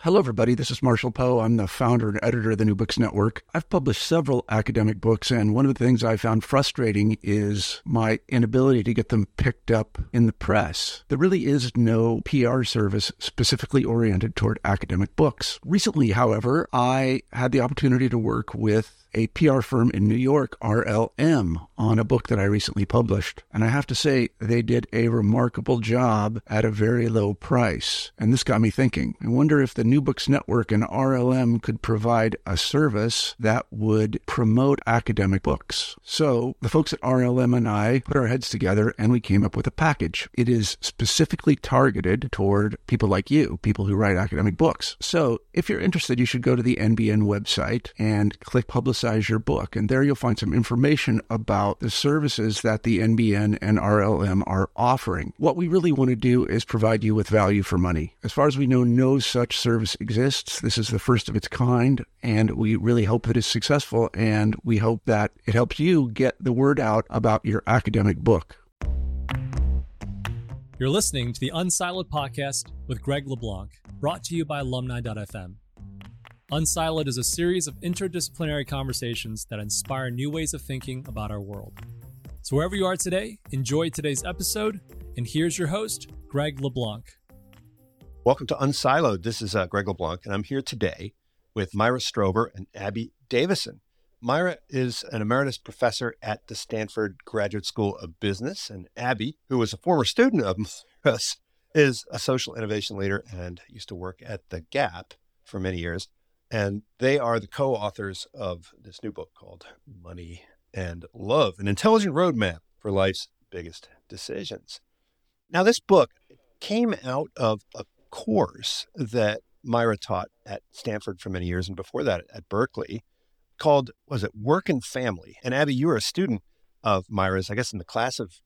Hello, everybody. This is Marshall Poe. I'm the founder and editor of the New Books Network. I've published several academic books, and one of the things I found frustrating is my inability to get them picked up in the press. There really is no PR service specifically oriented toward academic books. Recently, however, I had the opportunity to work with a PR firm in New York, RLM, on a book that I recently published. And I have to say, they did a remarkable job at a very low price. And this got me thinking. I wonder if the New Books Network and RLM could provide a service that would promote academic books. So the folks at RLM and I put our heads together and we came up with a package. It is specifically targeted toward people like you, people who write academic books. So if you're interested, you should go to the NBN website and click Publicize Your Book. And there you'll find some information about the services that the NBN and RLM are offering. What we really want to do is provide you with value for money. As far as we know, no such service exists. This is the first of its kind, and we really hope that it's successful, and we hope that it helps you get the word out about your academic book. You're listening to the Unsiloed Podcast with Greg LeBlanc, brought to you by Alumni.fm. Unsiloed is a series of interdisciplinary conversations that inspire new ways of thinking about our world. So wherever you are today, enjoy today's episode, and here's your host, Greg LeBlanc. Welcome to Unsiloed. This is Greg LeBlanc, and I'm here today with Myra Strober and Abby Davison. Myra is an emeritus professor at the Stanford Graduate School of Business, and Abby, who was a former student of Myra's, is a social innovation leader and used to work at The Gap for many years. And they are the co-authors of this new book called Money and Love, an intelligent roadmap for life's biggest decisions. Now, this book came out of a course that Myra taught at Stanford for many years, and before that at Berkeley, called, Work and Family? And Abby, you were a student of Myra's, I guess, in the class of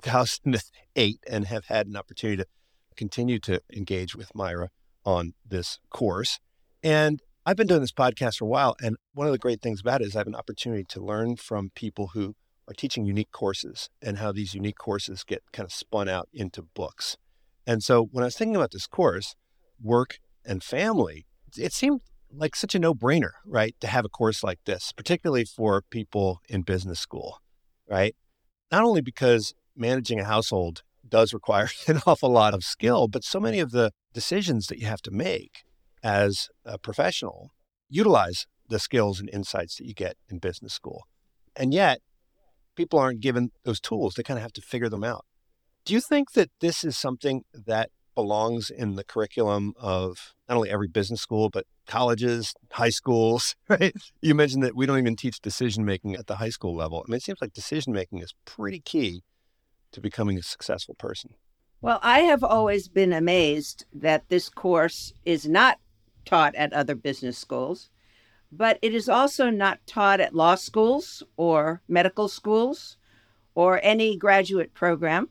2008, and have had an opportunity to continue to engage with Myra on this course. And I've been doing this podcast for a while, and one of the great things about it is I have an opportunity to learn from people who are teaching unique courses and how these unique courses get kind of spun out into books. And so when I was thinking about this course, Work and Family, it seemed like such a no-brainer, right, to have a course like this, particularly for people in business school, right? Not only because managing a household does require an awful lot of skill, but so many of the decisions that you have to make as a professional utilize the skills and insights that you get in business school. And yet, people aren't given those tools. They kind of have to figure them out. Do you think that this is something that belongs in the curriculum of not only every business school, but colleges, high schools, right? You mentioned that we don't even teach decision-making at the high school level. I mean, it seems like decision-making is pretty key to becoming a successful person. Well, I have always been amazed that this course is not taught at other business schools, but it is also not taught at law schools or medical schools or any graduate program.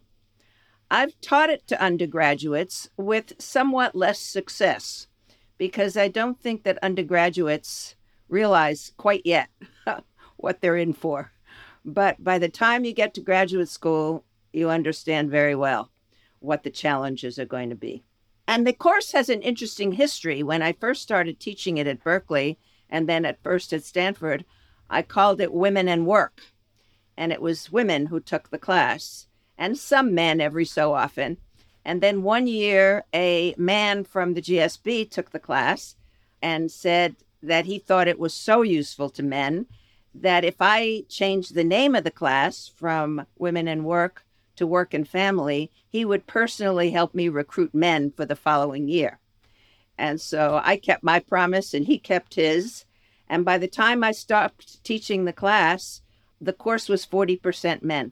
I've taught it to undergraduates with somewhat less success because I don't think that undergraduates realize quite yet what they're in for. But by the time you get to graduate school, you understand very well what the challenges are going to be. And the course has an interesting history. When I first started teaching it at Berkeley, and then at first at Stanford, I called it Women and Work. And it was women who took the class, and some men every so often. And then one year, a man from the GSB took the class and said that he thought it was so useful to men that if I changed the name of the class from Women and Work to Work and Family, he would personally help me recruit men for the following year. And so I kept my promise and he kept his. And by the time I stopped teaching the class, the course was 40% men.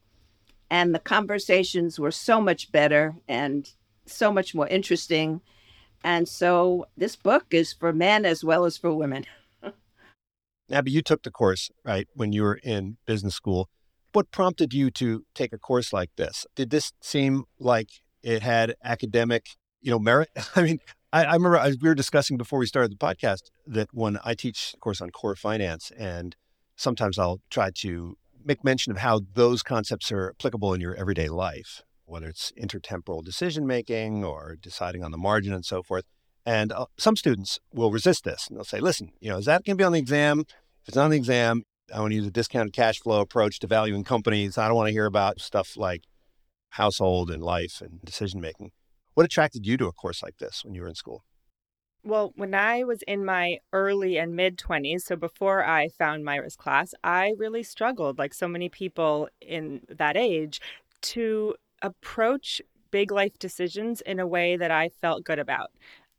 And the conversations were so much better and so much more interesting. And so this book is for men as well as for women. Abby, you took the course, right, when you were in business school. What prompted you to take a course like this? Did this seem like it had academic, merit? I mean, I remember we were discussing before we started the podcast that when I teach a course on core finance, and sometimes I'll try to make mention of how those concepts are applicable in your everyday life, whether it's intertemporal decision-making or deciding on the margin and so forth. And some students will resist this. And they'll say, listen, is that going to be on the exam? If it's on the exam, I want to use a discounted cash flow approach to valuing companies. I don't want to hear about stuff like household and life and decision making. What attracted you to a course like this when you were in school? Well, when I was in my early and mid-20s, so before I found Myra's class, I really struggled, like so many people in that age, to approach big life decisions in a way that I felt good about.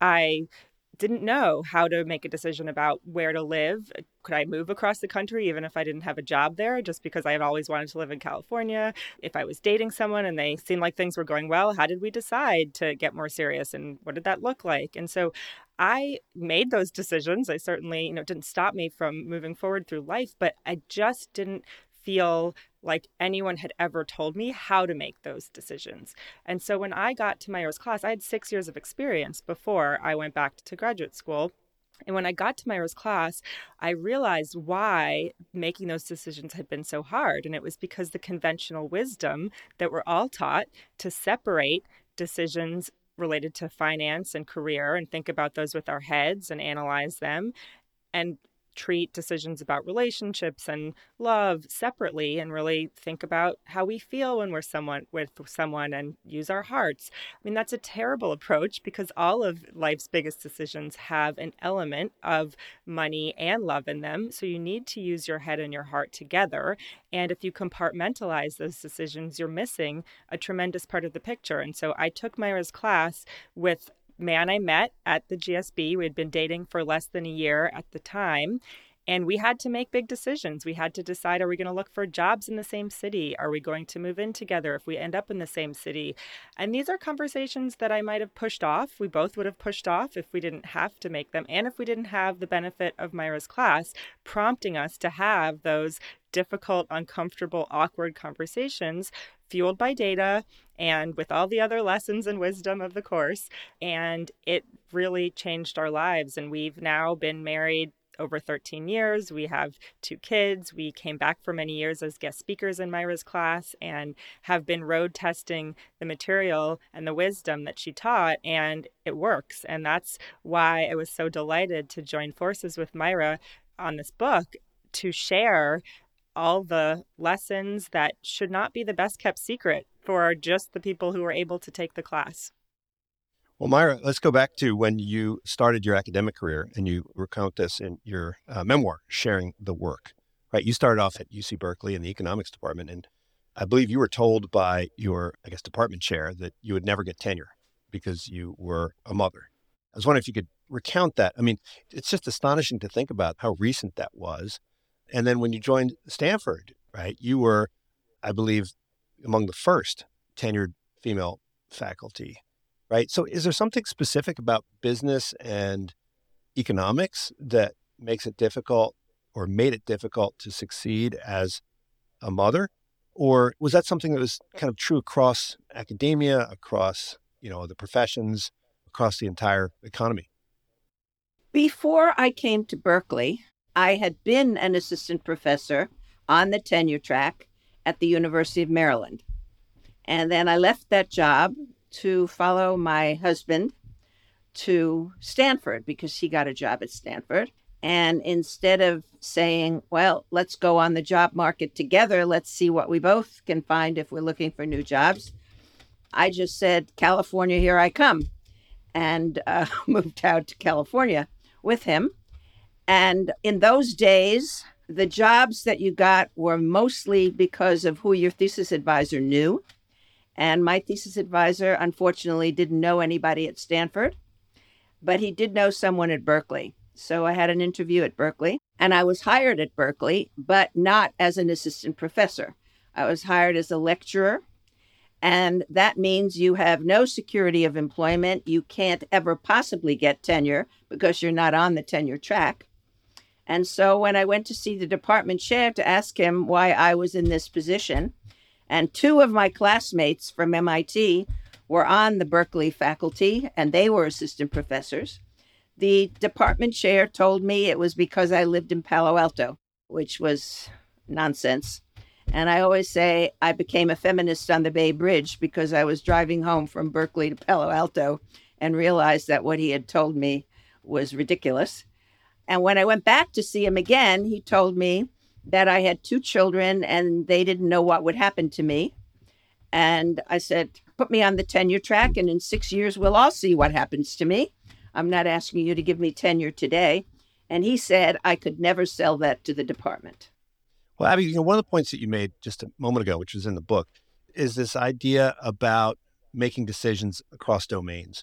I didn't know how to make a decision about where to live. Could I move across the country even if I didn't have a job there, just because I had always wanted to live in California? If I was dating someone and they seemed like things were going well, how did we decide to get more serious and what did that look like? And so I made those decisions. I certainly, didn't stop me from moving forward through life, but I just didn't feel like anyone had ever told me how to make those decisions. And so when I got to Myra's class, I had 6 years of experience before I went back to graduate school. And when I got to Myra's class, I realized why making those decisions had been so hard. And it was because the conventional wisdom that we're all taught to separate decisions related to finance and career and think about those with our heads and analyze them, and treat decisions about relationships and love separately and really think about how we feel when we're with someone and use our hearts. I mean, that's a terrible approach because all of life's biggest decisions have an element of money and love in them. So you need to use your head and your heart together. And if you compartmentalize those decisions, you're missing a tremendous part of the picture. And so I took Myra's class with man I met at the GSB. We had been dating for less than a year at the time. And we had to make big decisions. We had to decide, are we going to look for jobs in the same city? Are we going to move in together if we end up in the same city? And these are conversations that I might have pushed off. We both would have pushed off if we didn't have to make them. And if we didn't have the benefit of Myra's class prompting us to have those difficult, uncomfortable, awkward conversations fueled by data and with all the other lessons and wisdom of the course. And it really changed our lives. And we've now been married over 13 years. We have 2 kids. We came back for many years as guest speakers in Myra's class and have been road testing the material and the wisdom that she taught, and it works. And that's why I was so delighted to join forces with Myra on this book to share all the lessons that should not be the best kept secret for just the people who were able to take the class. Well, Myra, let's go back to when you started your academic career, and you recount this in your memoir, Sharing the Work, right? You started off at UC Berkeley in the economics department, and I believe you were told by your, department chair that you would never get tenure because you were a mother. I was wondering if you could recount that. I mean, it's just astonishing to think about how recent that was. And then when you joined Stanford, right, you were, I believe, among the first tenured female faculty, right? So is there something specific about business and economics that makes it difficult or made it difficult to succeed as a mother? Or was that something that was kind of true across academia, across, the professions, across the entire economy? Before I came to Berkeley, I had been an assistant professor on the tenure track at the University of Maryland. And then I left that job to follow my husband to Stanford because he got a job at Stanford. And instead of saying, well, let's go on the job market together, let's see what we both can find if we're looking for new jobs, I just said, California, here I come, and moved out to California with him. And in those days, the jobs that you got were mostly because of who your thesis advisor knew. And my thesis advisor, unfortunately, didn't know anybody at Stanford, but he did know someone at Berkeley. So I had an interview at Berkeley, and I was hired at Berkeley, but not as an assistant professor. I was hired as a lecturer, and that means you have no security of employment. You can't ever possibly get tenure because you're not on the tenure track. And so when I went to see the department chair to ask him why I was in this position, and 2 of my classmates from MIT were on the Berkeley faculty, and they were assistant professors, the department chair told me it was because I lived in Palo Alto, which was nonsense. And I always say I became a feminist on the Bay Bridge because I was driving home from Berkeley to Palo Alto and realized that what he had told me was ridiculous. And when I went back to see him again, he told me that I had 2 children and they didn't know what would happen to me. And I said, put me on the tenure track, and in 6 years, we'll all see what happens to me. I'm not asking you to give me tenure today. And he said I could never sell that to the department. Well, Abby, one of the points that you made just a moment ago, which was in the book, is this idea about making decisions across domains.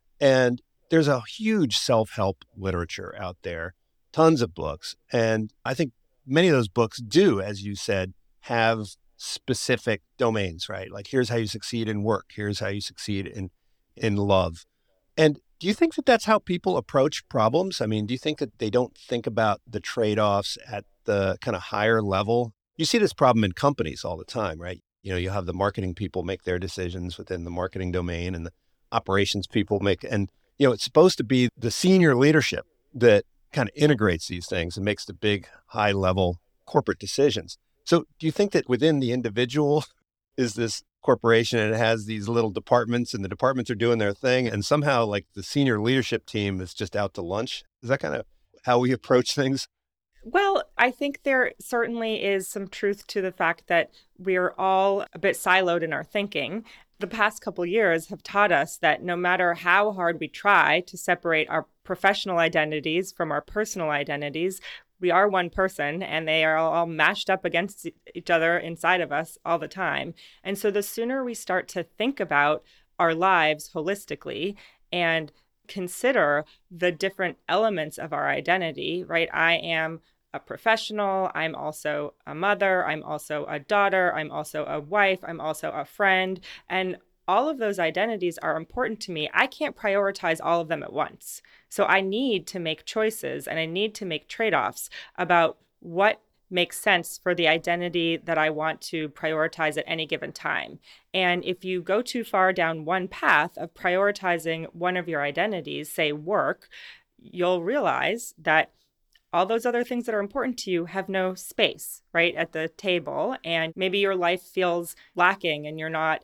And there's a huge self-help literature out there, tons of books. And I think many of those books do, as you said, have specific domains, right? Like, here's how you succeed in work. Here's how you succeed in love. And do you think that that's how people approach problems? I mean, do you think that they don't think about the trade-offs at the kind of higher level? You see this problem in companies all the time, right? You have the marketing people make their decisions within the marketing domain, and the operations people make, and it's supposed to be the senior leadership that kind of integrates these things and makes the big high level corporate decisions. So do you think that within the individual is this corporation and it has these little departments, and the departments are doing their thing, and somehow like the senior leadership team is just out to lunch? Is that kind of how we approach things? Well, I think there certainly is some truth to the fact that we're all a bit siloed in our thinking. The past couple of years have taught us that no matter how hard we try to separate our professional identities from our personal identities, we are one person, and they are all mashed up against each other inside of us all the time. And so the sooner we start to think about our lives holistically and consider the different elements of our identity, right? I am a professional. I'm also a mother. I'm also a daughter. I'm also a wife. I'm also a friend. And all of those identities are important to me. I can't prioritize all of them at once. So I need to make choices, and I need to make trade-offs about what makes sense for the identity that I want to prioritize at any given time. And if you go too far down one path of prioritizing one of your identities, say work, you'll realize that all those other things that are important to you have no space, right, at the table. And maybe your life feels lacking, and you're not,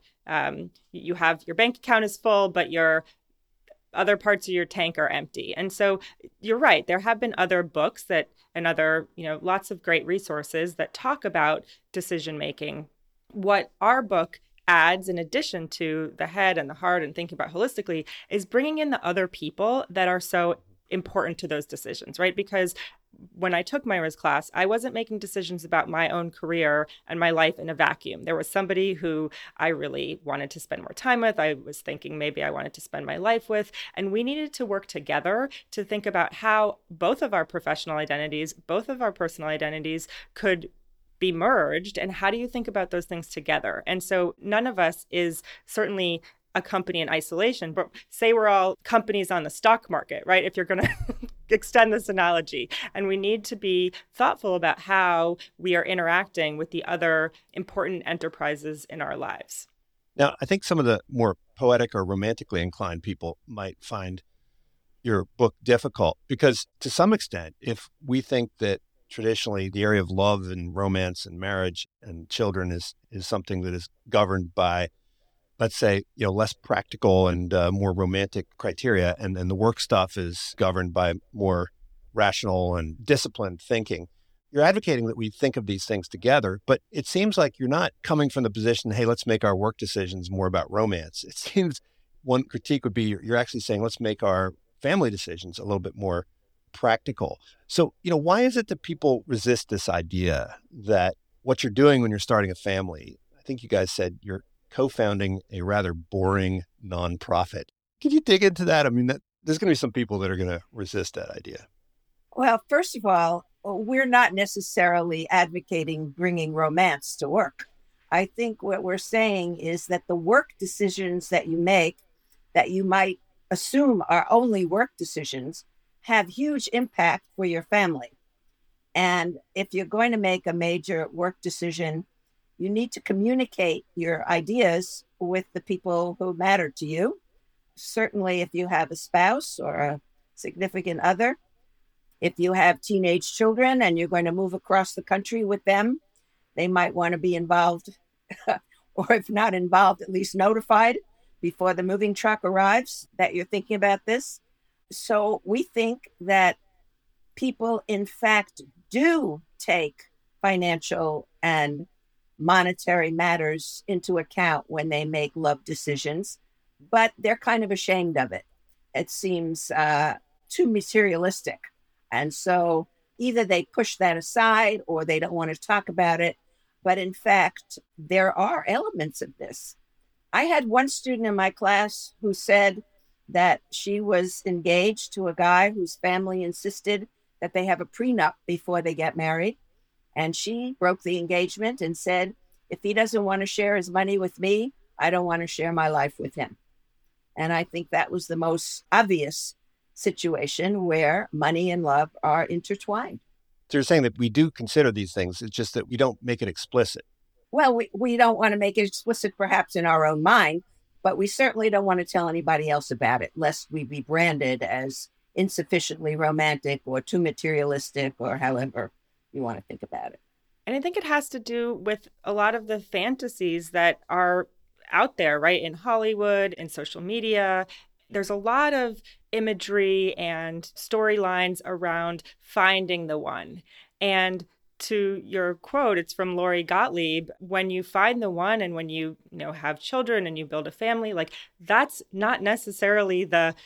you have your bank account is full, but your other parts of your tank are empty. And so you're right. There have been other books and other, lots of great resources that talk about decision making. What our book adds, in addition to the head and the heart and thinking about holistically, is bringing in the other people that are so important to those decisions, right? Because when I took Myra's class, I wasn't making decisions about my own career and my life in a vacuum. There was somebody who I really wanted to spend more time with. I was thinking maybe I wanted to spend my life with. And we needed to work together to think about how both of our professional identities, both of our personal identities could be merged. And how do you think about those things together? And so none of us is certainly a company in isolation, but say we're all companies on the stock market, right? If you're going to extend this analogy, and we need to be thoughtful about how we are interacting with the other important enterprises in our lives. Now, I think some of the more poetic or romantically inclined people might find your book difficult because, to some extent, if we think that traditionally the area of love and romance and marriage and children is something that is governed by, let's say, less practical and more romantic criteria, and the work stuff is governed by more rational and disciplined thinking. You're advocating that we think of these things together, but it seems like you're not coming from the position, hey, let's make our work decisions more about romance. It seems one critique would be you're actually saying, let's make our family decisions a little bit more practical. So, why is it that people resist this idea that what you're doing when you're starting a family, I think you guys said you're co-founding a rather boring nonprofit. Could you dig into that? I mean, there's going to be some people that are going to resist that idea. Well, first of all, we're not necessarily advocating bringing romance to work. I think what we're saying is that the work decisions that you make, that you might assume are only work decisions, have huge impact for your family. And if you're going to make a major work decision, you need to communicate your ideas with the people who matter to you. Certainly, if you have a spouse or a significant other, if you have teenage children and you're going to move across the country with them, they might want to be involved, or if not involved, at least notified, before the moving truck arrives that you're thinking about this. So we think that people, in fact, do take financial and monetary matters into account when they make love decisions, but they're kind of ashamed of it. It seems too materialistic. And so either they push that aside or they don't want to talk about it. But in fact, there are elements of this. I had one student in my class who said that she was engaged to a guy whose family insisted that they have a prenup before they get married. And she broke the engagement and said, if he doesn't want to share his money with me, I don't want to share my life with him. And I think that was the most obvious situation where money and love are intertwined. So you're saying that we do consider these things. It's just that we don't make it explicit. Well, we don't want to make it explicit perhaps in our own mind, but we certainly don't want to tell anybody else about it, lest we be branded as insufficiently romantic or too materialistic or however you want to think about it. And I think it has to do with a lot of the fantasies that are out there, right? In Hollywood, in social media. There's a lot of imagery and storylines around finding the one. And to your quote, it's from Lori Gottlieb, when you find the one and when you have children and you build a family, like that's not necessarily the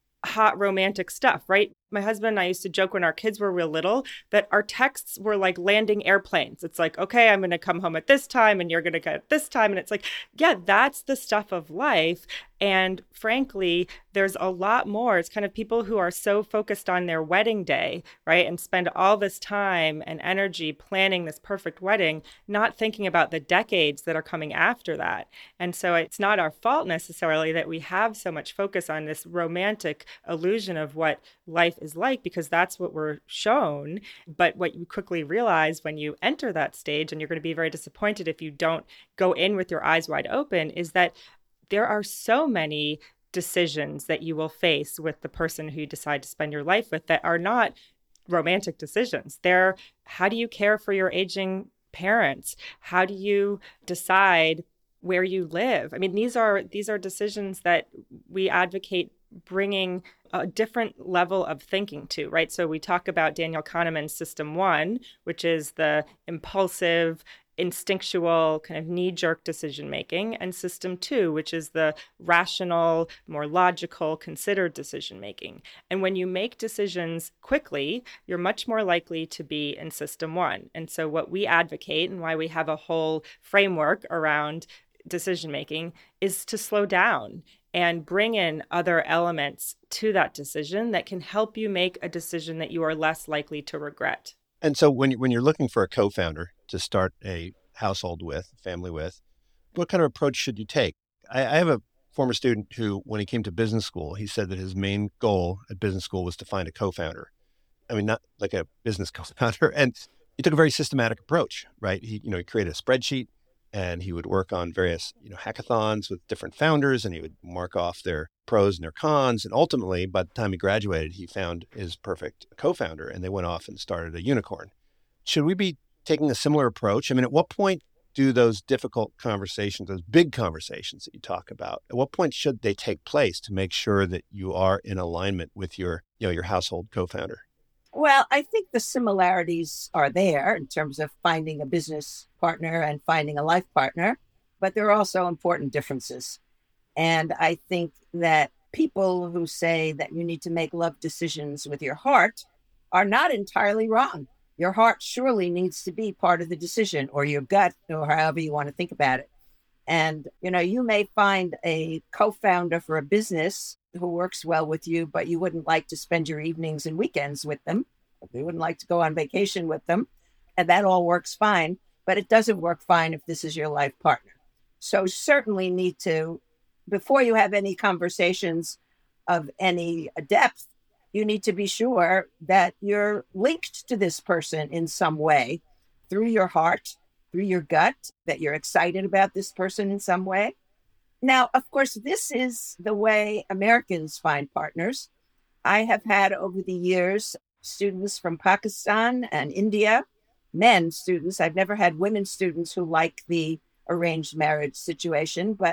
hot romantic stuff, right? My husband and I used to joke when our kids were real little that our texts were like landing airplanes. It's like, okay, I'm going to come home at this time and you're going to go at this time. And it's like, yeah, that's the stuff of life. And frankly, there's a lot more. It's kind of people who are so focused on their wedding day, right? And spend all this time and energy planning this perfect wedding, not thinking about the decades that are coming after that. And so it's not our fault necessarily that we have so much focus on this romantic illusion of what life is like, because that's what we're shown. But what you quickly realize when you enter that stage, and you're going to be very disappointed if you don't go in with your eyes wide open, is that there are so many decisions that you will face with the person who you decide to spend your life with that are not romantic decisions. They're, how do you care for your aging parents? How do you decide where you live? I mean, these are decisions that we advocate bringing a different level of thinking to, right? So we talk about Daniel Kahneman's System 1, which is the impulsive, instinctual, kind of knee-jerk decision-making, and System 2, which is the rational, more logical, considered decision-making. And when you make decisions quickly, you're much more likely to be in System 1. And so what we advocate and why we have a whole framework around decision-making is to slow down and bring in other elements to that decision that can help you make a decision that you are less likely to regret. And so when you're looking for a co-founder to start a household with, family with, what kind of approach should you take? I have a former student who, when he came to business school, he said that his main goal at business school was to find a co-founder. I mean, not like a business co-founder. And he took a very systematic approach, right? He created a spreadsheet and he would work on various, hackathons with different founders, and he would mark off their pros and their cons. And ultimately, by the time he graduated, he found his perfect co-founder and they went off and started a unicorn. Should we be taking a similar approach? I mean, at what point do those difficult conversations, those big conversations that you talk about, at what point should they take place to make sure that you are in alignment with your household co-founder? Well, I think the similarities are there in terms of finding a business partner and finding a life partner, but there are also important differences. And I think that people who say that you need to make love decisions with your heart are not entirely wrong. Your heart surely needs to be part of the decision, or your gut, or however you want to think about it. And, you may find a co-founder for a business who works well with you, but you wouldn't like to spend your evenings and weekends with them. You wouldn't like to go on vacation with them. And that all works fine, but it doesn't work fine if this is your life partner. So certainly need to, before you have any conversations of any depth, you need to be sure that you're linked to this person in some way, through your heart, through your gut, that you're excited about this person in some way. Now, of course, this is the way Americans find partners. I have had over the years students from Pakistan and India, men students. I've never had women students who like the arranged marriage situation, but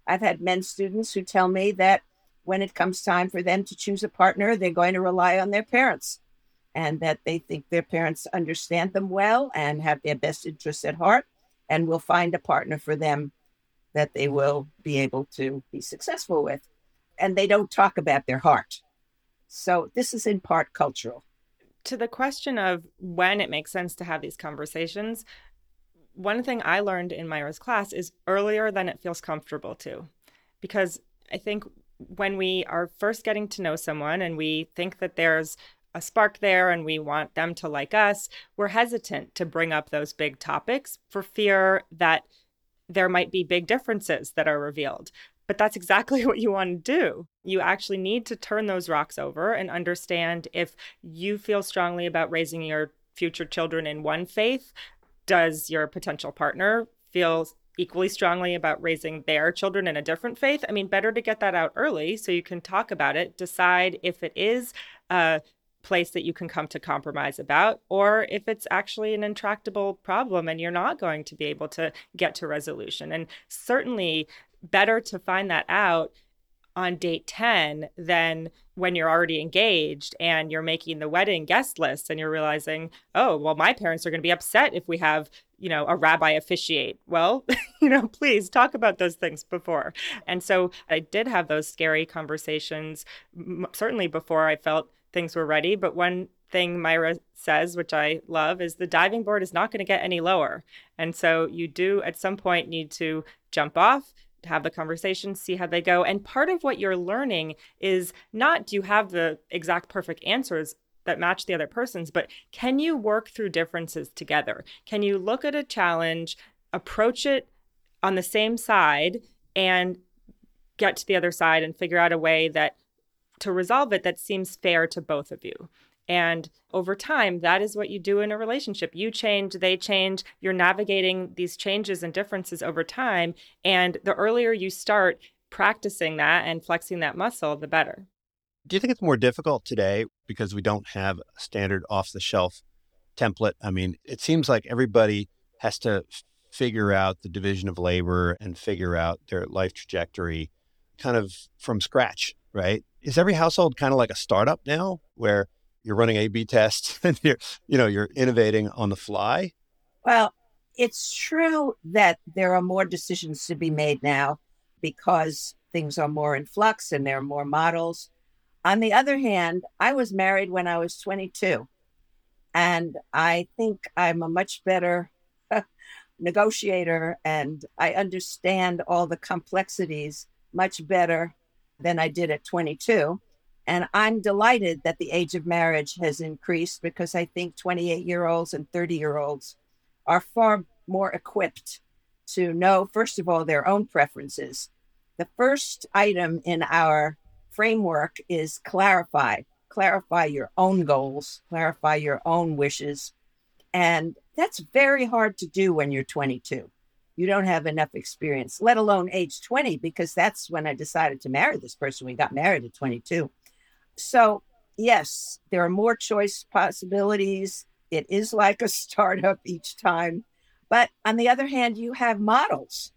I've had men students who tell me that when it comes time for them to choose a partner, they're going to rely on their parents, and that they think their parents understand them well and have their best interests at heart and will find a partner for them that they will be able to be successful with. And they don't talk about their heart. So this is in part cultural. To the question of when it makes sense to have these conversations, one thing I learned in Myra's class is earlier than it feels comfortable to. Because I think when we are first getting to know someone and we think that there's a spark there and we want them to like us, we're hesitant to bring up those big topics for fear that there might be big differences that are revealed. But that's exactly what you want to do. You actually need to turn those rocks over and understand if you feel strongly about raising your future children in one faith, does your potential partner feel equally strongly about raising their children in a different faith? I mean, better to get that out early so you can talk about it, decide if it is a place that you can come to compromise about, or if it's actually an intractable problem and you're not going to be able to get to resolution. And certainly better to find that out on date 10 than when you're already engaged and you're making the wedding guest list and you're realizing, oh, well, my parents are going to be upset if we have, a rabbi officiate. Well, please talk about those things before. And so I did have those scary conversations, certainly before I felt things were ready. But one thing Myra says, which I love, is the diving board is not going to get any lower. And so you do at some point need to jump off, have the conversation, see how they go. And part of what you're learning is not do you have the exact perfect answers that match the other person's, but can you work through differences together? Can you look at a challenge, approach it on the same side, and get to the other side and figure out a way that to resolve it that seems fair to both of you? And over time, that is what you do in a relationship. You change, they change. You're navigating these changes and differences over time. And the earlier you start practicing that and flexing that muscle, the better. Do you think it's more difficult today because we don't have a standard off-the-shelf template? I mean, it seems like everybody has to figure out the division of labor and figure out their life trajectory kind of from scratch, right? Is every household kind of like a startup now where you're running A/B tests and you're innovating on the fly? Well, it's true that there are more decisions to be made now because things are more in flux and there are more models. On the other hand, I was married when I was 22, and I think I'm a much better negotiator, and I understand all the complexities much better than I did at 22. And I'm delighted that the age of marriage has increased because I think 28-year-olds and 30-year-olds are far more equipped to know, first of all, their own preferences. The first item in our framework is clarify your own goals, clarify your own wishes. And that's very hard to do when you're 22. You don't have enough experience, let alone age 20, because that's when I decided to marry this person. We got married at 22. So yes, there are more choice possibilities. It is like a startup each time. But on the other hand, you have models.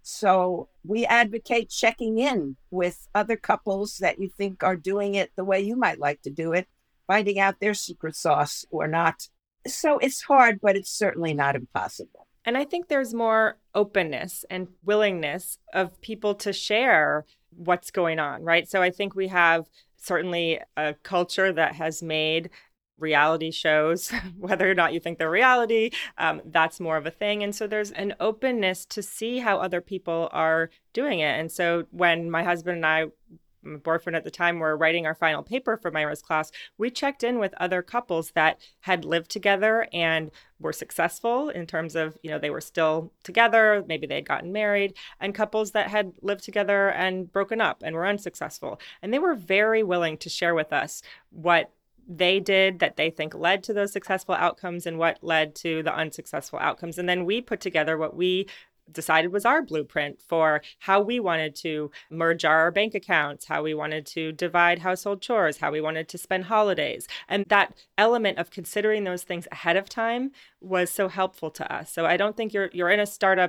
So we advocate checking in with other couples that you think are doing it the way you might like to do it, finding out their secret sauce or not. So it's hard, but it's certainly not impossible. And I think there's more openness and willingness of people to share what's going on, right? So I think we have certainly a culture that has made reality shows, whether or not you think they're reality, that's more of a thing. And so there's an openness to see how other people are doing it. And so when my husband and I, my boyfriend at the time, were writing our final paper for Myra's class, we checked in with other couples that had lived together and were successful in terms of, they were still together, maybe they had gotten married, and couples that had lived together and broken up and were unsuccessful. And they were very willing to share with us what they did that they think led to those successful outcomes and what led to the unsuccessful outcomes. And then we put together what we decided was our blueprint for how we wanted to merge our bank accounts, how we wanted to divide household chores, how we wanted to spend holidays. And that element of considering those things ahead of time was so helpful to us. So I don't think you're in a startup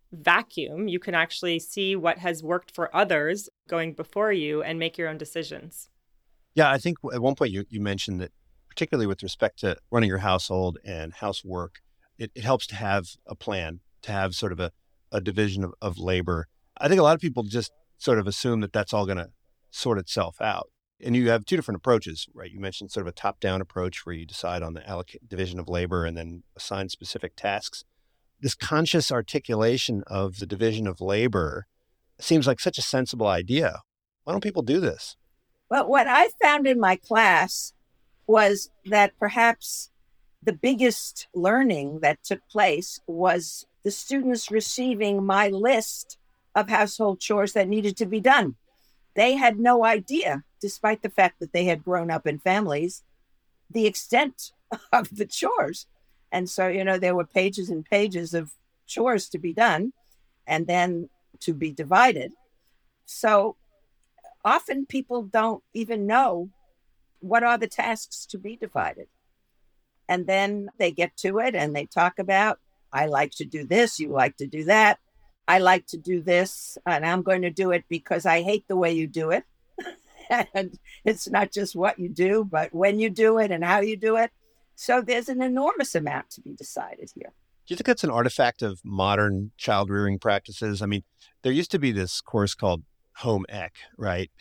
vacuum. You can actually see what has worked for others going before you and make your own decisions. Yeah, I think at one point you mentioned that, particularly with respect to running your household and housework, it helps to have a plan, to have sort of a division of labor. I think a lot of people just sort of assume that that's all going to sort itself out. And you have two different approaches, right? You mentioned sort of a top-down approach where you decide on the division of labor and then assign specific tasks. This conscious articulation of the division of labor seems like such a sensible idea. Why don't people do this? Well, what I found in my class was that perhaps the biggest learning that took place was the students receiving my list of household chores that needed to be done. They had no idea, despite the fact that they had grown up in families, the extent of the chores. And so, there were pages and pages of chores to be done and then to be divided. So often people don't even know what are the tasks to be divided. And then they get to it and they talk about, I like to do this, you like to do that. I like to do this, and I'm going to do it because I hate the way you do it. And it's not just what you do, but when you do it and how you do it. So there's an enormous amount to be decided here. Do you think that's an artifact of modern child rearing practices? I mean, there used to be this course called Home Ec, right?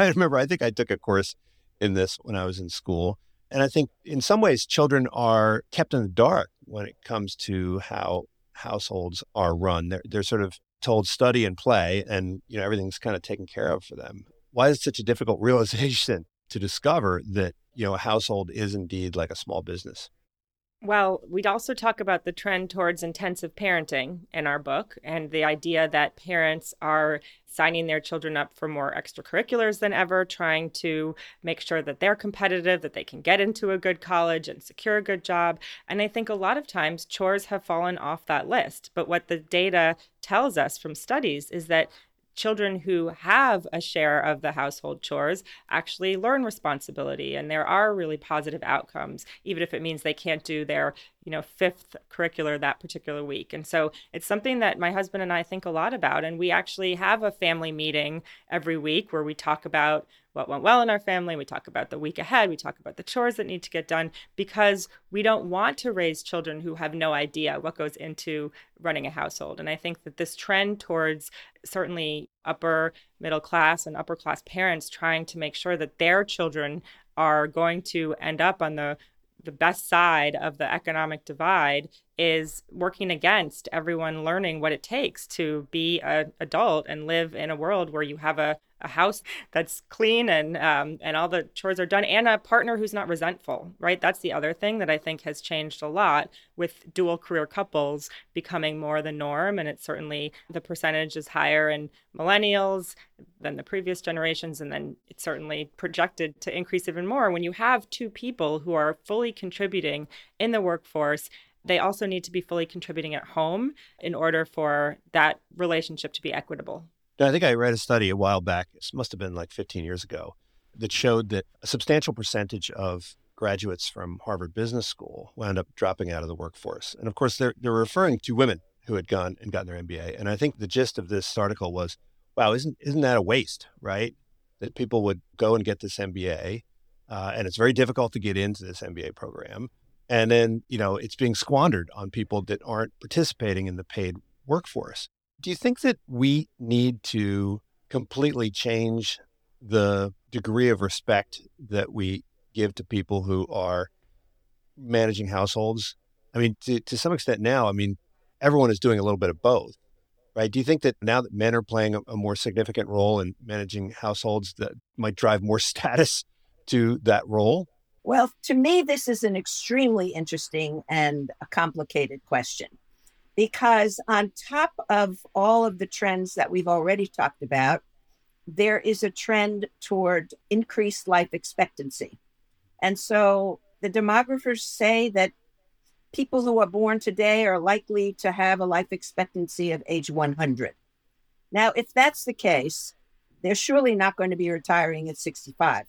I think I took a course in this when I was in school. And I think in some ways, children are kept in the dark when it comes to how households are run. They're sort of told study and play, and everything's kind of taken care of for them. Why is it such a difficult realization to discover that a household is indeed like a small business? Well, we'd also talk about the trend towards intensive parenting in our book, and the idea that parents are signing their children up for more extracurriculars than ever, trying to make sure that they're competitive, that they can get into a good college and secure a good job. And I think a lot of times chores have fallen off that list. But what the data tells us from studies is that children who have a share of the household chores actually learn responsibility, and there are really positive outcomes, even if it means they can't do their, fifth curricular that particular week. And so it's something that my husband and I think a lot about, and we actually have a family meeting every week where we talk about what went well in our family. We talk about the week ahead. We talk about the chores that need to get done, because we don't want to raise children who have no idea what goes into running a household. And I think that this trend towards certainly upper middle class and upper class parents trying to make sure that their children are going to end up on the best side of the economic divide is working against everyone learning what it takes to be an adult and live in a world where you have a house that's clean and all the chores are done, and a partner who's not resentful, right? That's the other thing that I think has changed a lot with dual career couples becoming more the norm. And it's certainly the percentage is higher in millennials than the previous generations. And then it's certainly projected to increase even more when you have two people who are fully contributing in the workforce. They also need to be fully contributing at home in order for that relationship to be equitable. I think I read a study a while back, this must have been like 15 years ago, that showed that a substantial percentage of graduates from Harvard Business School wound up dropping out of the workforce. And of course, they're referring to women who had gone and gotten their MBA. And I think the gist of this article was, wow, isn't that a waste, right? That people would go and get this MBA, and it's very difficult to get into this MBA program. And then, it's being squandered on people that aren't participating in the paid workforce. Do you think that we need to completely change the degree of respect that we give to people who are managing households? I mean, to some extent now, everyone is doing a little bit of both, right? Do you think that now that men are playing a more significant role in managing households, that might drive more status to that role? Well, to me, this is an extremely interesting and a complicated question. Because on top of all of the trends that we've already talked about, there is a trend toward increased life expectancy. And so the demographers say that people who are born today are likely to have a life expectancy of age 100. Now, if that's the case, they're surely not going to be retiring at 65.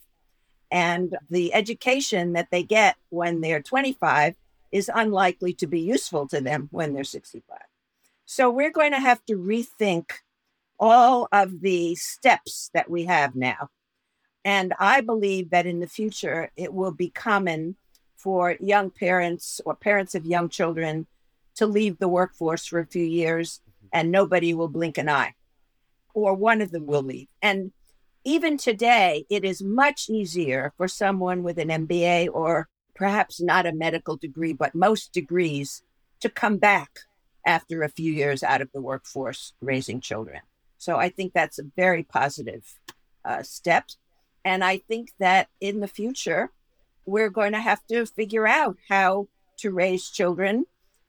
And the education that they get when they're 25 is unlikely to be useful to them when they're 65. So we're going to have to rethink all of the steps that we have now. And I believe that in the future, it will be common for young parents or parents of young children to leave the workforce for a few years and nobody will blink an eye, or one of them will leave. And even today, it is much easier for someone with an MBA or perhaps not a medical degree, but most degrees to come back after a few years out of the workforce raising children. So I think that's a very positive step. And I think that in the future, we're going to have to figure out how to raise children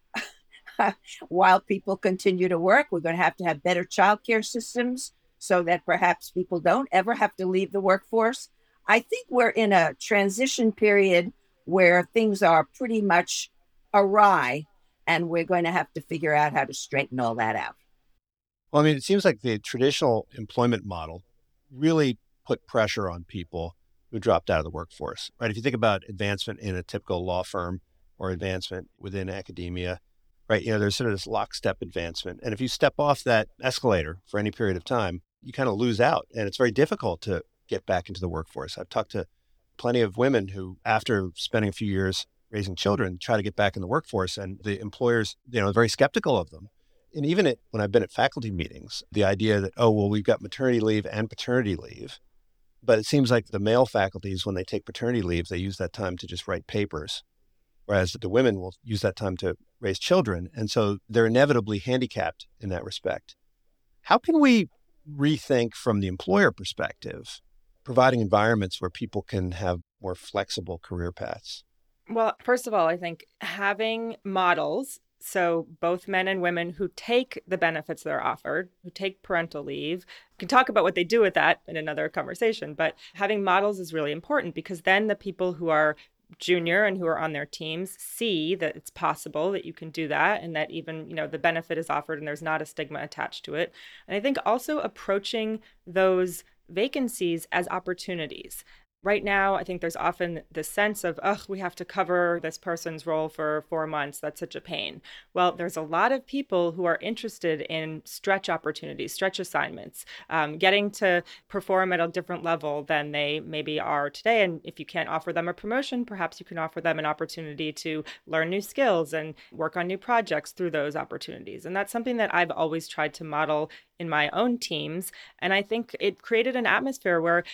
while people continue to work. We're going to have better childcare systems so that perhaps people don't ever have to leave the workforce. I think we're in a transition period where things are pretty much awry, and we're going to have to figure out how to straighten all that out. Well, I mean, it seems like the traditional employment model really put pressure on people who dropped out of the workforce, right? If you think about advancement in a typical law firm or advancement within academia, right? There's sort of this lockstep advancement. And if you step off that escalator for any period of time, you kind of lose out. And it's very difficult to get back into the workforce. I've talked to plenty of women who, after spending a few years raising children, try to get back in the workforce. And the employers, are very skeptical of them. And even when I've been at faculty meetings, the idea that, we've got maternity leave and paternity leave. But it seems like the male faculties, when they take paternity leave, they use that time to just write papers, whereas the women will use that time to raise children. And so they're inevitably handicapped in that respect. How can we rethink from the employer perspective, providing environments where people can have more flexible career paths? Well, first of all, I think having models, so both men and women who take the benefits that are offered, who take parental leave, we can talk about what they do with that in another conversation, but having models is really important because then the people who are junior and who are on their teams see that it's possible that you can do that and that even, the benefit is offered and there's not a stigma attached to it. And I think also approaching those vacancies as opportunities. Right now, I think there's often this sense of, we have to cover this person's role for 4 months. That's such a pain. Well, there's a lot of people who are interested in stretch opportunities, stretch assignments, getting to perform at a different level than they maybe are today. And if you can't offer them a promotion, perhaps you can offer them an opportunity to learn new skills and work on new projects through those opportunities. And that's something that I've always tried to model in my own teams. And I think it created an atmosphere where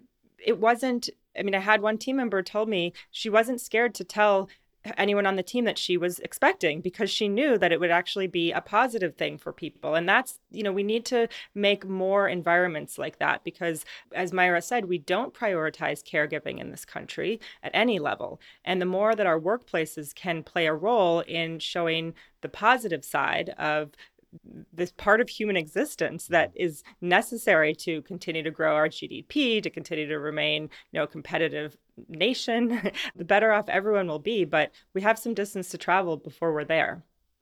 it wasn't, I had one team member told me she wasn't scared to tell anyone on the team that she was expecting because she knew that it would actually be a positive thing for people. And that's, we need to make more environments like that because, as Myra said, we don't prioritize caregiving in this country at any level. And the more that our workplaces can play a role in showing the positive side of this part of human existence that is necessary to continue to grow our GDP, to continue to remain, a competitive nation, the better off everyone will be. But we have some distance to travel before we're there.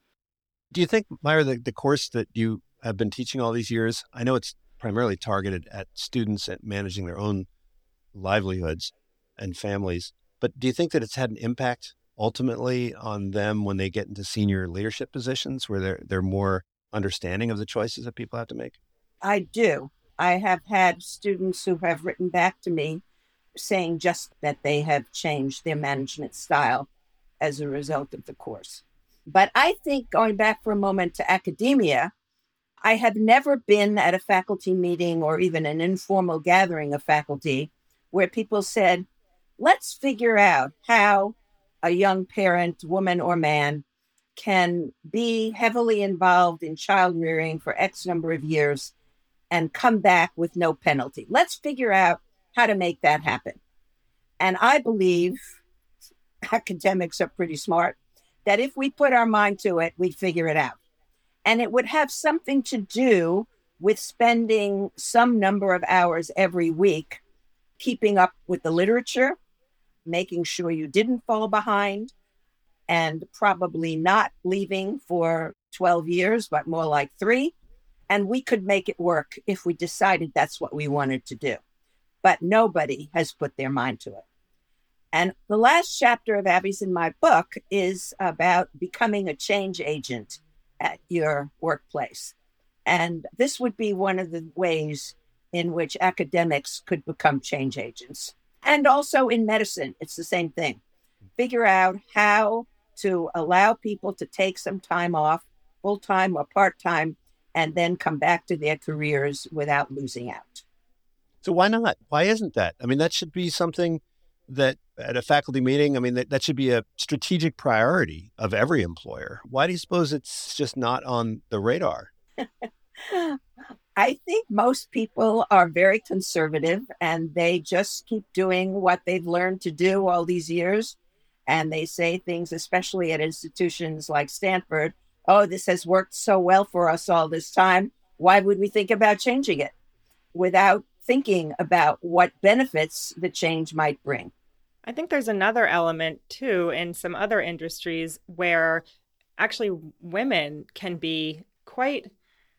Do you think, Myra, the course that you have been teaching all these years, I know it's primarily targeted at students at managing their own livelihoods and families, but do you think that it's had an impact ultimately on them when they get into senior leadership positions where they're more understanding of the choices that people have to make? I do. I have had students who have written back to me saying just that they have changed their management style as a result of the course. But I think, going back for a moment to academia, I have never been at a faculty meeting or even an informal gathering of faculty where people said, let's figure out how a young parent, woman or man, can be heavily involved in child rearing for X number of years and come back with no penalty. Let's figure out how to make that happen. And I believe academics are pretty smart, that if we put our mind to it, we'd figure it out. And it would have something to do with spending some number of hours every week, keeping up with the literature, making sure you didn't fall behind, and probably not leaving for 12 years, but more like 3. And we could make it work if we decided that's what we wanted to do. But nobody has put their mind to it. And the last chapter of Abby's in my book is about becoming a change agent at your workplace. And this would be one of the ways in which academics could become change agents. And also in medicine, it's the same thing. Figure out how to allow people to take some time off, full-time or part-time, and then come back to their careers without losing out. So why not? Why isn't that? I mean, that should be something that at a faculty meeting, I mean, that should be a strategic priority of every employer. Why do you suppose it's just not on the radar? I think most people are very conservative and they just keep doing what they've learned to do all these years. And they say things, especially at institutions like Stanford, oh, this has worked so well for us all this time. Why would we think about changing it? Without thinking about what benefits the change might bring. I think there's another element too in some other industries where actually women can be quite,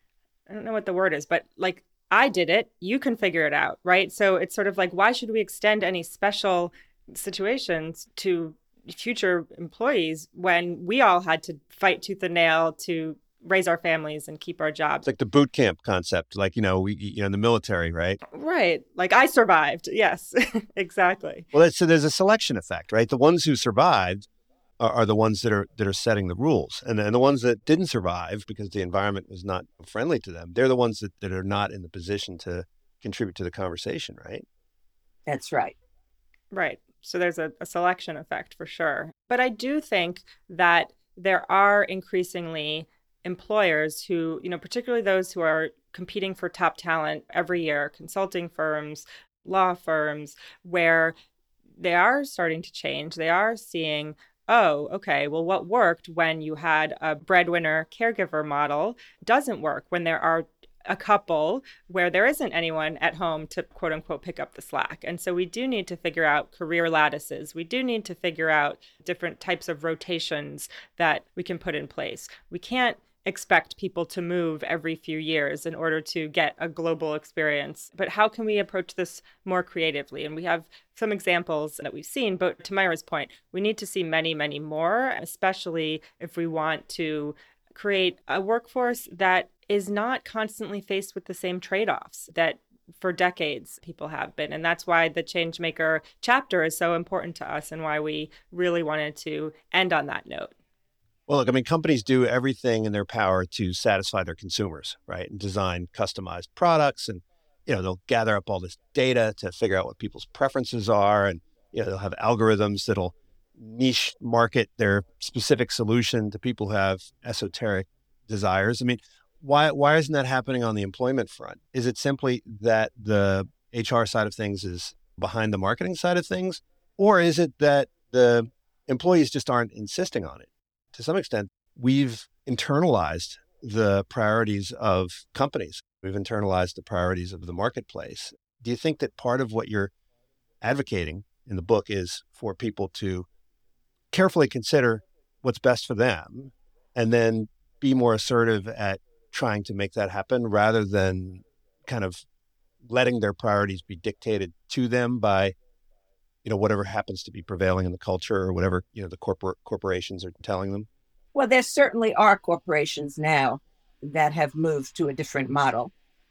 I don't know what the word is, but like, I did it, you can figure it out, right? So it's sort of like, why should we extend any special situations to future employees when we all had to fight tooth and nail to raise our families and keep our jobs? It's like the boot camp concept, like, in the military, right? Right. Like I survived. Yes, exactly. Well, so there's a selection effect, right? The ones who survived are the ones that are setting the rules. And the ones that didn't survive because the environment was not friendly to them, they're the ones that are not in the position to contribute to the conversation, right? That's right. Right. So there's a selection effect for sure. But I do think that there are increasingly employers who, particularly those who are competing for top talent every year, consulting firms, law firms, where they are starting to change. They are seeing, oh, okay, well, what worked when you had a breadwinner caregiver model doesn't work when there are a couple where there isn't anyone at home to quote unquote pick up the slack. And so we do need to figure out career lattices. We do need to figure out different types of rotations that we can put in place. We can't expect people to move every few years in order to get a global experience. But how can we approach this more creatively? And we have some examples that we've seen, but to Myra's point, we need to see many, many more, especially if we want to create a workforce that is not constantly faced with the same trade-offs that for decades people have been. And that's why the Changemaker chapter is so important to us and why we really wanted to end on that note. Well, look, I mean, companies do everything in their power to satisfy their consumers, right? And design customized products. And, they'll gather up all this data to figure out what people's preferences are. And, they'll have algorithms that'll niche market their specific solution to people who have esoteric desires. I mean, why isn't that happening on the employment front? Is it simply that the HR side of things is behind the marketing side of things? Or is it that the employees just aren't insisting on it? To some extent, we've internalized the priorities of companies. We've internalized the priorities of the marketplace. Do you think that part of what you're advocating in the book is for people to carefully consider what's best for them and then be more assertive at trying to make that happen rather than kind of letting their priorities be dictated to them by, whatever happens to be prevailing in the culture or whatever, the corporations are telling them? Well, there certainly are corporations now that have moved to a different model.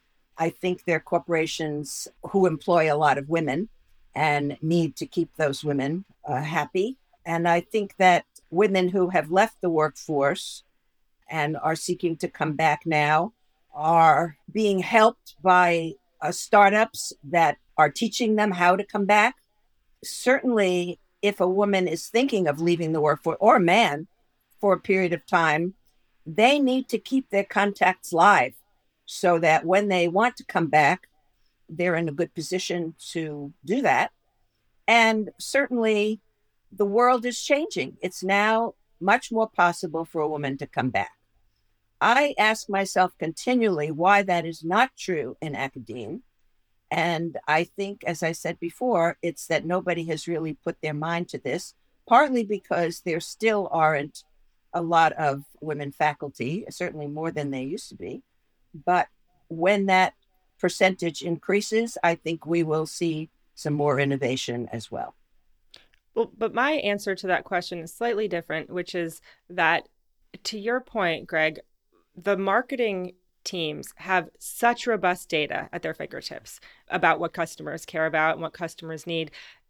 I think they're corporations who employ a lot of women and need to keep those women happy. And I think that women who have left the workforce and are seeking to come back now are being helped by startups that are teaching them how to come back. Certainly, if a woman is thinking of leaving the workforce, or a man, for a period of time, they need to keep their contacts live so that when they want to come back, they're in a good position to do that. And certainly, the world is changing. It's now much more possible for a woman to come back. I ask myself continually why that is not true in academia. And I think, as I said before, it's that nobody has really put their mind to this, partly because there still aren't a lot of women faculty, certainly more than they used to be. But when that percentage increases, I think we will see some more innovation as well. Well, but my answer to that question is slightly different, which is that, to your point, Greg, the marketing teams have such robust data at their fingertips about what customers care about and what customers need.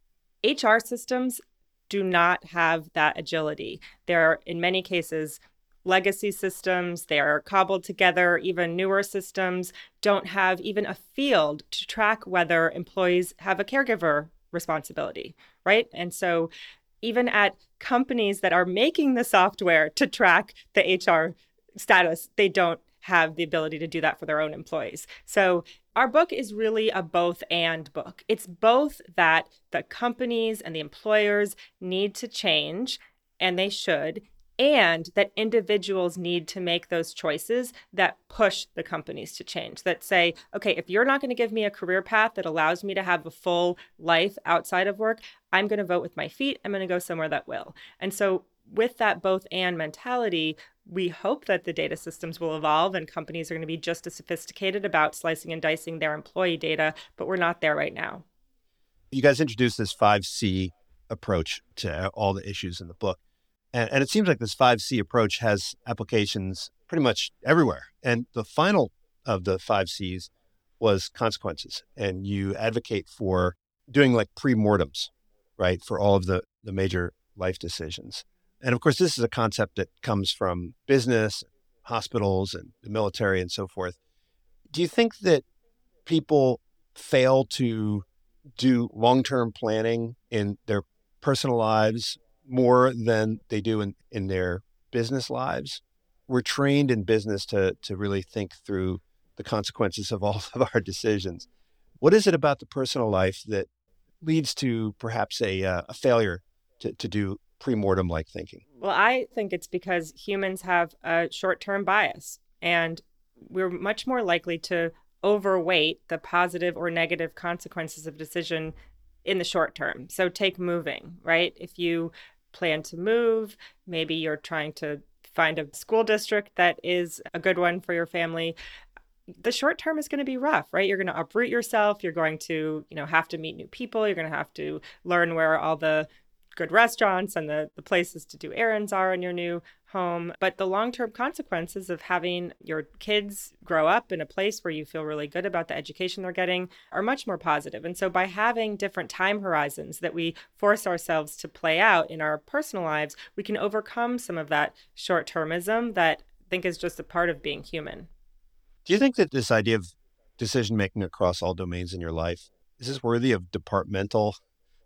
HR systems do not have that agility. They're, in many cases, legacy systems. They are cobbled together. Even newer systems don't have even a field to track whether employees have a caregiver responsibility, right? And so even at companies that are making the software to track the HR status, they don't have the ability to do that for their own employees. So our book is really a both and book. It's both that the companies and the employers need to change, and they should, and that individuals need to make those choices that push the companies to change, that say, okay, if you're not going to give me a career path that allows me to have a full life outside of work, I'm going to vote with my feet. I'm going to go somewhere that will. And so with that both and mentality, we hope that the data systems will evolve and companies are going to be just as sophisticated about slicing and dicing their employee data, but we're not there right now. You guys introduced this 5C approach to all the issues in the book. And it seems like this 5C approach has applications pretty much everywhere. And the final of the 5Cs was consequences. And you advocate for doing like pre-mortems, right, for all of the major life decisions. And of course, this is a concept that comes from business, hospitals, and the military and so forth. Do you think that people fail to do long-term planning in their personal lives more than they do in their business lives? We're trained in business to really think through the consequences of all of our decisions. What is it about the personal life that leads to perhaps a failure to do pre-mortem like thinking? Well, I think it's because humans have a short-term bias, and we're much more likely to overweight the positive or negative consequences of a decision in the short term. So take moving, right? If you plan to move, maybe you're trying to find a school district that is a good one for your family. The short term is going to be rough, right? You're going to uproot yourself. You're going to, have to meet new people. You're going to have to learn where all the good restaurants and the places to do errands are in your new home. But the long-term consequences of having your kids grow up in a place where you feel really good about the education they're getting are much more positive. And so by having different time horizons that we force ourselves to play out in our personal lives, we can overcome some of that short-termism that I think is just a part of being human. Do you think that this idea of decision-making across all domains in your life, is this worthy of departmental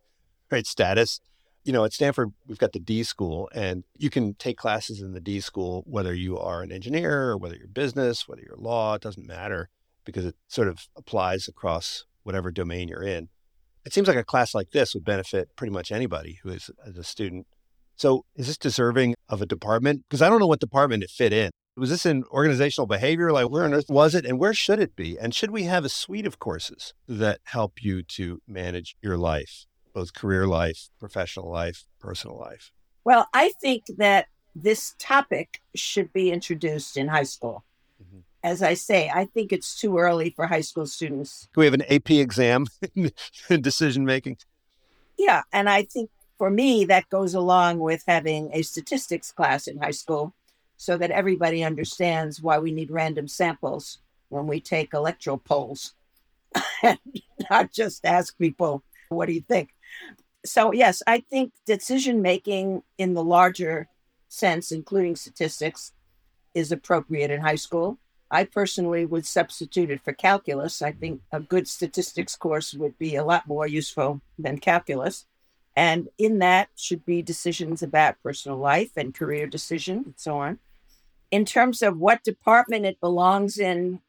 status? At Stanford, we've got the D School, and you can take classes in the D School, whether you are an engineer or whether you're business, whether you're law, it doesn't matter because it sort of applies across whatever domain you're in. It seems like a class like this would benefit pretty much anybody who is a student. So is this deserving of a department? Because I don't know what department it fit in. Was this in organizational behavior? Like where on earth was it? And where should it be? And should we have a suite of courses that help you to manage your life? Both career life, professional life, personal life? Well, I think that this topic should be introduced in high school. Mm-hmm. As I say, I think it's too early for high school students. Can we have an AP exam in decision making? Yeah, and I think for me, that goes along with having a statistics class in high school so that everybody understands why we need random samples when we take electoral polls and not just ask people, what do you think? So, yes, I think decision-making in the larger sense, including statistics, is appropriate in high school. I personally would substitute it for calculus. I think a good statistics course would be a lot more useful than calculus. And in that should be decisions about personal life and career decision and so on. In terms of what department it belongs in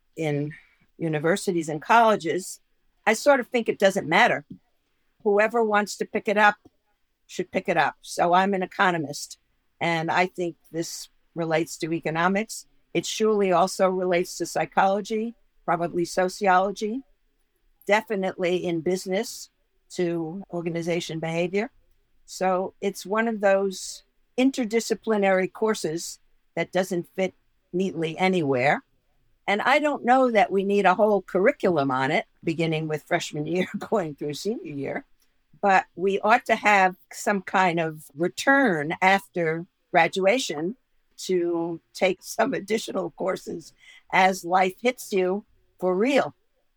universities and colleges, I sort of think it doesn't matter. Whoever wants to pick it up should pick it up. So I'm an economist, and I think this relates to economics. It surely also relates to psychology, probably sociology, definitely in business to organization behavior. So it's one of those interdisciplinary courses that doesn't fit neatly anywhere. And I don't know that we need a whole curriculum on it, beginning with freshman year, going through senior year. But we ought to have some kind of return after graduation to take some additional courses as life hits you for real.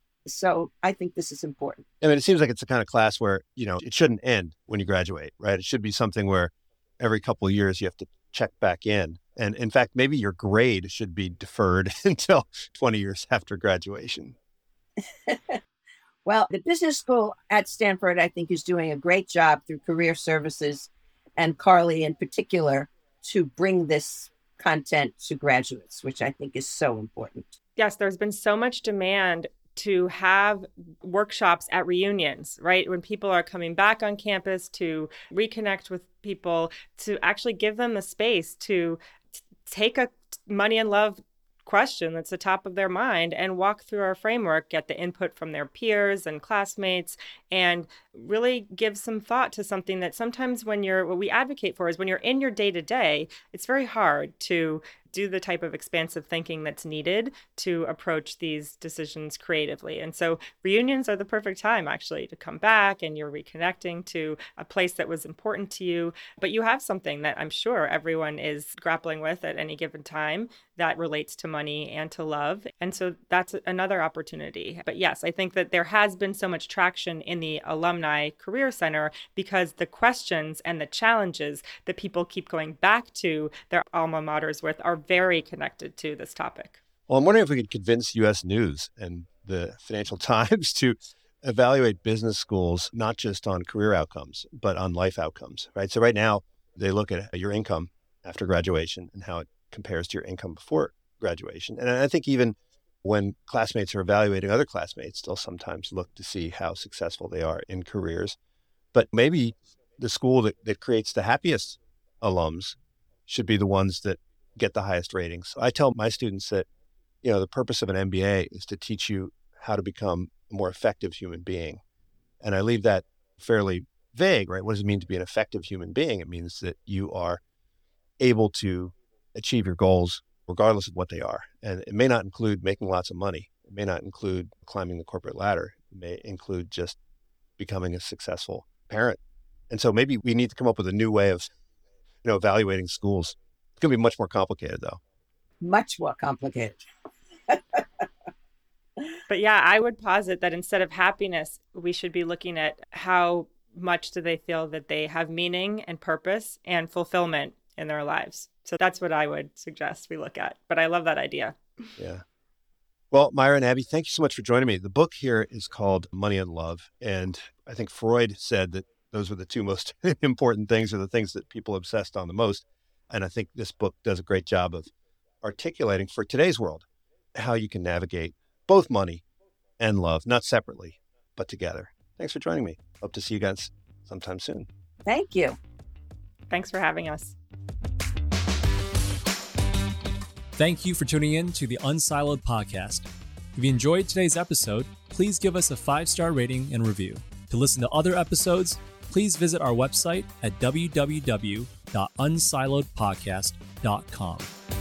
So I think this is important. I mean, it seems like it's the kind of class where, it shouldn't end when you graduate, right? It should be something where every couple of years you have to check back in. And in fact, maybe your grade should be deferred until 20 years after graduation. Well, the business school at Stanford, I think, is doing a great job through career services and Carly in particular to bring this content to graduates, which I think is so important. Yes, there's been so much demand to have workshops at reunions, right? When people are coming back on campus to reconnect with people, to actually give them the space to take a money and love question that's the top of their mind and walk through our framework, get the input from their peers and classmates, and really give some thought to something that sometimes what we advocate for is when you're in your day-to-day, it's very hard to do the type of expansive thinking that's needed to approach these decisions creatively. And so reunions are the perfect time, actually, to come back and you're reconnecting to a place that was important to you. But you have something that I'm sure everyone is grappling with at any given time that relates to money and to love. And so that's another opportunity. But yes, I think that there has been so much traction in the Alumni Career Center because the questions and the challenges that people keep going back to their alma maters with are very connected to this topic. Well, I'm wondering if we could convince U.S. News and the Financial Times to evaluate business schools, not just on career outcomes, but on life outcomes, right? So right now, they look at your income after graduation and how it compares to your income before graduation. And I think even when classmates are evaluating other classmates, they'll sometimes look to see how successful they are in careers. But maybe the school that creates the happiest alums should be the ones that get the highest ratings. So I tell my students that, the purpose of an MBA is to teach you how to become a more effective human being. And I leave that fairly vague, right? What does it mean to be an effective human being? It means that you are able to achieve your goals regardless of what they are. And it may not include making lots of money. It may not include climbing the corporate ladder. It may include just becoming a successful parent. And so maybe we need to come up with a new way of, evaluating schools. It's going to be much more complicated, though. Much more complicated. But yeah, I would posit that instead of happiness, we should be looking at how much do they feel that they have meaning and purpose and fulfillment in their lives. So that's what I would suggest we look at. But I love that idea. Yeah. Well, Myra and Abby, thank you so much for joining me. The book here is called Money and Love. And I think Freud said that those were the two most important things, or the things that people obsessed on the most. And I think this book does a great job of articulating for today's world how you can navigate both money and love, not separately, but together. Thanks for joining me. Hope to see you guys sometime soon. Thank you. Thanks for having us. Thank you for tuning in to the Unsiloed podcast. If you enjoyed today's episode, please give us a 5-star rating and review. To listen to other episodes, please visit our website at www.unsilodpodcast.com.